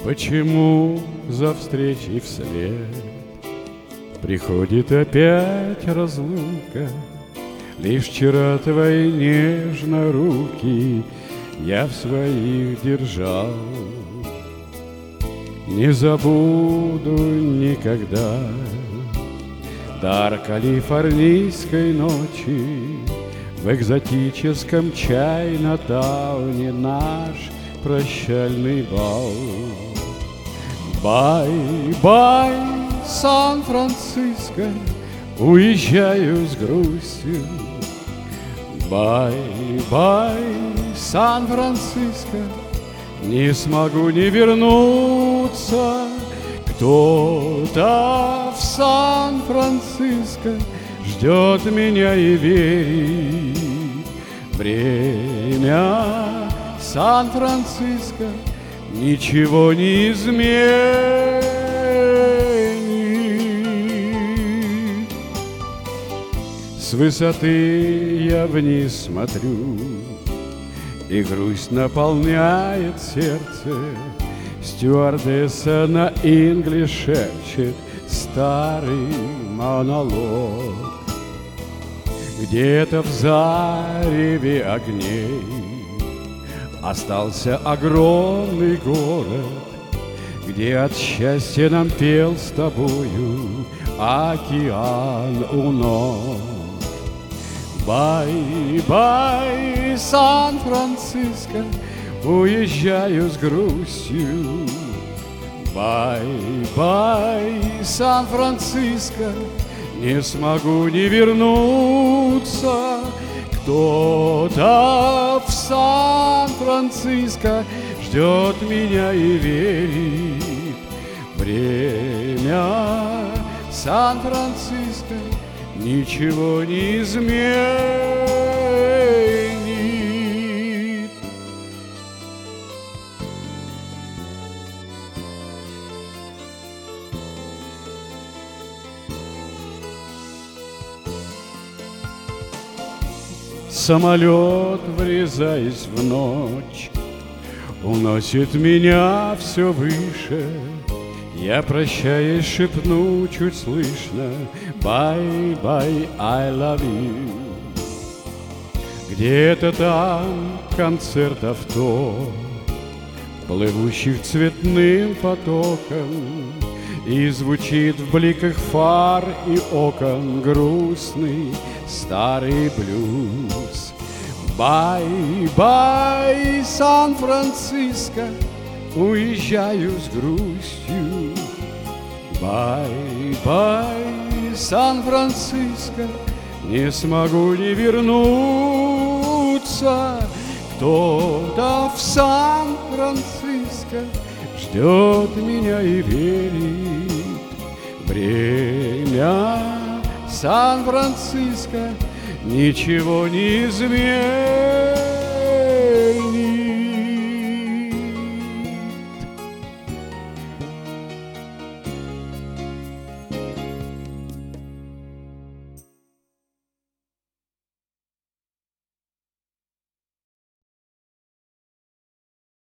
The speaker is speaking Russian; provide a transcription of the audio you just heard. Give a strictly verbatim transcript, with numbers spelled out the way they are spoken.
Почему за встречей вслед приходит опять разлука? Лишь вчера твои нежно руки я в своих держал. Не забуду никогда дар калифорнийской ночи в экзотическом Чайнатауне наш прощальный бал. Бай-бай, Сан-Франциско, уезжаю с грустью. Бай-бай, Сан-Франциско, не смогу не вернуться. Кто-то в Сан-Франциско ждет меня и верит. Время Сан-Франциско ничего не изменит. С высоты я вниз смотрю, и грусть наполняет сердце. Стюардесса на инглиш шепчет старый монолог. Где-то в зареве огней остался огромный город, где от счастья нам пел с тобою океан у ног. Бай-бай, Сан-Франциско, уезжаю с грустью. Бай-бай, Сан-Франциско, не смогу не вернуться. Кто-то в Сан-Франциско ждет меня и верит. Время Сан-Франциско ничего не изменит. Самолет, врезаясь в ночь, уносит меня все выше. Я, прощаясь, шепну чуть слышно: bye-bye, I love you. Где-то там концерт авто, плывущих цветным потоком, и звучит в бликах фар и окон грустный старый блюз. Бай-бай, Сан-Франциско, уезжаю с грустью. Бай-бай, Сан-Франциско, не смогу не вернуться. Кто-то в Сан-Франциско ждет меня и верит. Время Сан-Франциско ничего не изменит.